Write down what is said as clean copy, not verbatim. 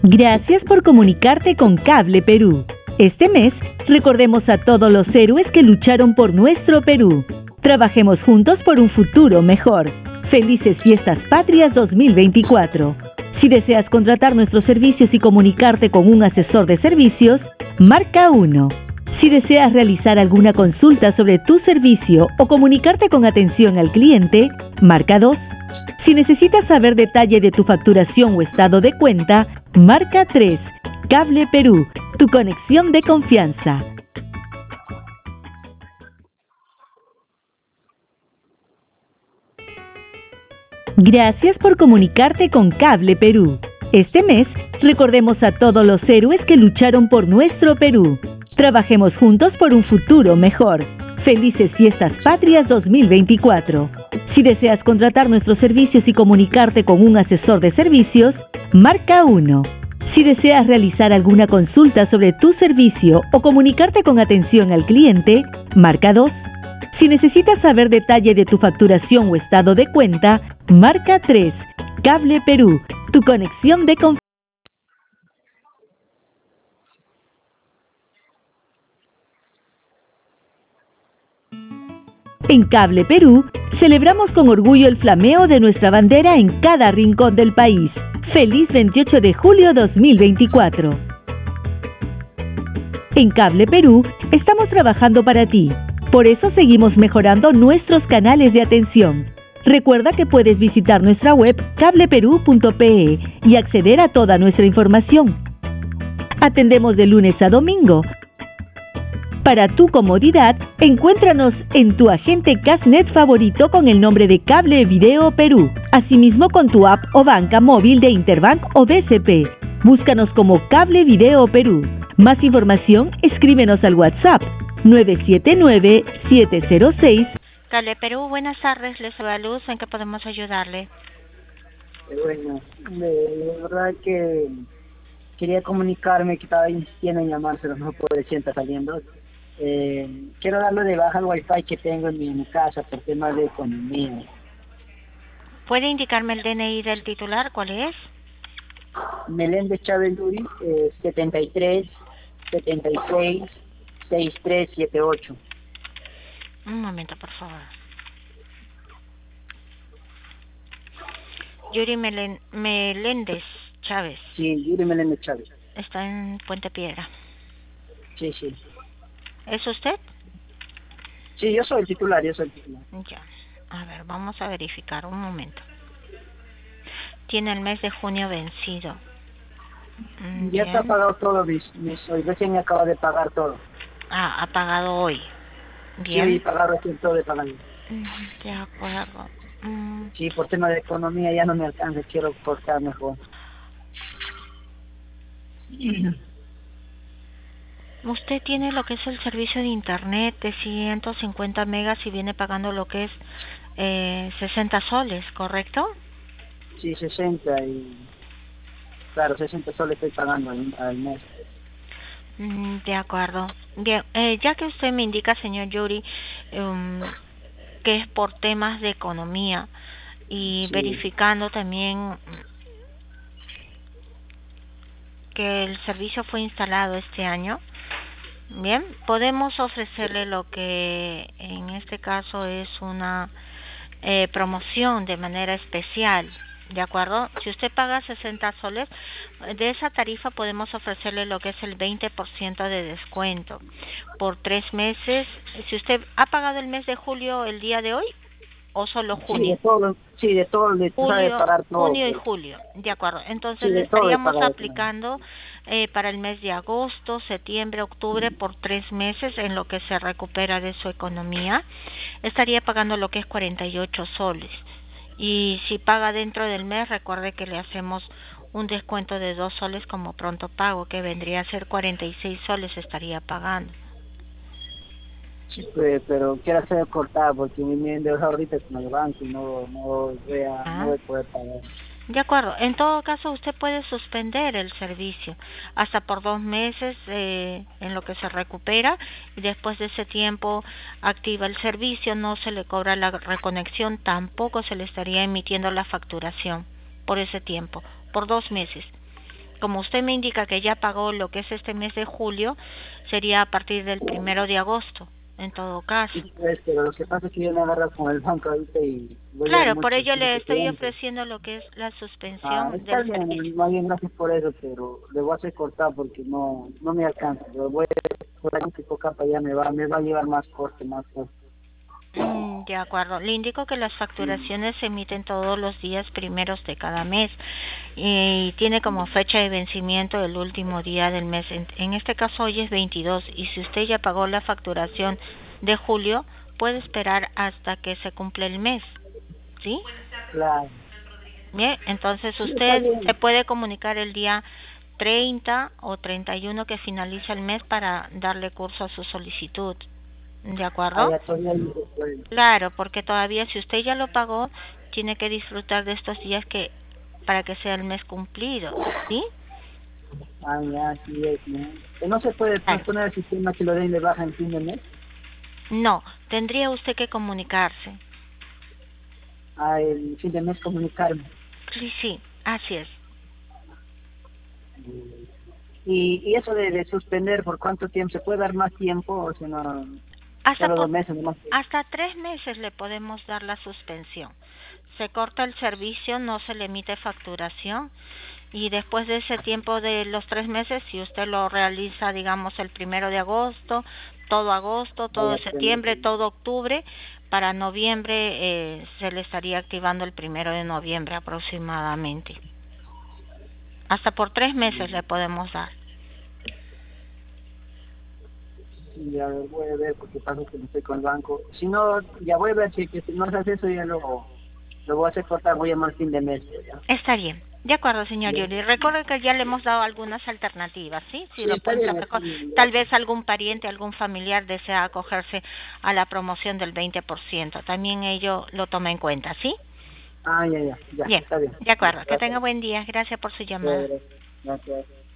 Gracias por comunicarte con Cable Perú. Este mes, recordemos a todos los héroes que lucharon por nuestro Perú. Trabajemos juntos por un futuro mejor. Felices Fiestas Patrias 2024. Si deseas contratar nuestros servicios y comunicarte con un asesor de servicios, marca 1. Si deseas realizar alguna consulta sobre tu servicio o comunicarte con atención al cliente, marca 2. Si necesitas saber detalle de tu facturación o estado de cuenta, marca 3. Cable Perú, tu conexión de confianza. Gracias por comunicarte con Cable Perú. Este mes, recordemos a todos los héroes que lucharon por nuestro Perú. Trabajemos juntos por un futuro mejor. Felices Fiestas Patrias 2024. Si deseas contratar nuestros servicios y comunicarte con un asesor de servicios, marca 1. Si deseas realizar alguna consulta sobre tu servicio o comunicarte con atención al cliente, marca 2. Si necesitas saber detalle de tu facturación o estado de cuenta, marca 3. Cable Perú, tu conexión de confianza. En Cable Perú, celebramos con orgullo el flameo de nuestra bandera en cada rincón del país. ¡Feliz 28 de julio 2024! En Cable Perú, estamos trabajando para ti. Por eso seguimos mejorando nuestros canales de atención. Recuerda que puedes visitar nuestra web cableperú.pe y acceder a toda nuestra información. Atendemos de lunes a domingo. Para tu comodidad, encuéntranos en tu agente Casnet favorito con el nombre de Cable Video Perú. Asimismo con tu app o banca móvil de Interbank o BCP. Búscanos como Cable Video Perú. Más información, escríbenos al WhatsApp 979-706. Cable Perú, buenas tardes, les saluda Luz, ¿en qué podemos ayudarle? Bueno, de verdad que quería comunicarme, que estaba insistiendo en llamar, pero no puedo, recién está saliendo. Quiero darle de baja el wifi que tengo en mi casa por temas de economía. ¿Puede indicarme el DNI del titular? ¿Cuál es? Meléndez Chávez Luri, 73 76 6378. Un momento, por favor. Yuri Meléndez Chávez. Sí, Yuri Meléndez Chávez. Está en Puente Piedra. Sí, sí. ¿Es usted? Sí, yo soy el titular, Ya. A ver, vamos a verificar un momento. Tiene el mes de junio vencido. Ya está pagado todo, hoy recién me acabo de pagar todo. Ah, ha pagado hoy. Bien. Sí, pagar recién todo de pagar. De acuerdo. Sí, por tema de economía ya no me alcanza, quiero cortar mejor. Usted tiene lo que es el servicio de internet de 150 megas y viene pagando lo que es 60 soles, ¿correcto? Sí, 60 y... Claro, 60 soles estoy pagando al mes. De acuerdo. Bien, ya que usted me indica, señor Yuri, que es por temas de economía y sí, verificando también que el servicio fue instalado este año, bien, podemos ofrecerle lo que en este caso es una promoción de manera especial. ¿De acuerdo? Si usted paga 60 soles, de esa tarifa podemos ofrecerle lo que es el 20% de descuento por 3 meses. Si usted ha pagado el mes de julio el día de hoy o solo junio. De todo, Julio, pagar todo. junio y julio. De acuerdo. Entonces Sí, le estaríamos aplicando para el mes de agosto, septiembre, octubre por 3 meses en lo que se recupera de su economía. Estaría pagando lo que es 48 soles. Y si paga dentro del mes, recuerde que le hacemos un descuento de 2 soles como pronto pago, que vendría a ser 46 soles estaría pagando. Sí, pero quiero hacer cortar porque me endeudó ahorita con el banco y no voy a poder pagar. De acuerdo. En todo caso, usted puede suspender el servicio hasta por 2 meses en lo que se recupera y después de ese tiempo activa el servicio, no se le cobra la reconexión, tampoco se le estaría emitiendo la facturación por ese tiempo, por 2 meses. como usted me indica que ya pagó lo que es este mes de julio, sería a partir del 1 de agosto, en todo caso. Sí, pues, pero lo que pasa es que yo me agarro con el banco ahorita y voy a llevar Claro, por mucho ello le estoy tiempo. ofreciendo lo que es la suspensión Está del bien, servicio. más bien gracias por eso, pero le voy a hacer cortar porque no me alcanza. Lo voy a por ahí que toca para allá me va a llevar más corte, más coste. De acuerdo. Le indico que las facturaciones se emiten todos los días primeros de cada mes y tiene como fecha de vencimiento el último día del mes. En este caso hoy es 22 y si usted ya pagó la facturación de julio, puede esperar hasta que se cumple el mes, ¿sí? Claro. Bien, entonces Sí, está usted se bien. puede comunicar el día 30 o 31 que finaliza el mes para darle curso a su solicitud, ¿de acuerdo? Allá todavía después. Claro, porque todavía si usted ya lo pagó, tiene que disfrutar de estos días que para que sea el mes cumplido, ¿sí? Ya, así es, ¿no? No se puede Claro. poner el sistema que lo den de baja en fin de mes. No, tendría usted que comunicarse. En fin de mes comunicarme. Sí, sí, así es. Y eso de suspender, ¿por cuánto tiempo? ¿Se puede dar más tiempo o si no, Hasta solo por, 2 meses nomás? hasta 3 meses le podemos dar la suspensión. Se corta el servicio, no se le emite facturación y después de ese tiempo de los 3 meses, si usted lo realiza, digamos, el 1 de agosto, todo Allá septiembre, todo octubre, para noviembre se le estaría activando el 1 de noviembre aproximadamente. Hasta por 3 meses le podemos dar. y a ver, voy a ver porque pasa que no estoy con el banco. Si no, ya voy a ver si no se hace eso, ya lo voy a hacer cortar, voy a llamar fin de mes. ¿Ya? Está bien. De acuerdo, señor Bien. Yuri. Recuerde que ya le hemos dado algunas alternativas, ¿sí? Si Sí, lo está encuentra bien, mejor. así, Tal gracias. vez algún pariente, algún familiar desea acogerse a la promoción del 20%. También ello lo toma en cuenta, ¿sí? Ya, Bien, está bien. de Ya, acuerdo. Que tenga gracias. buen día. Gracias por su llamada. Gracias.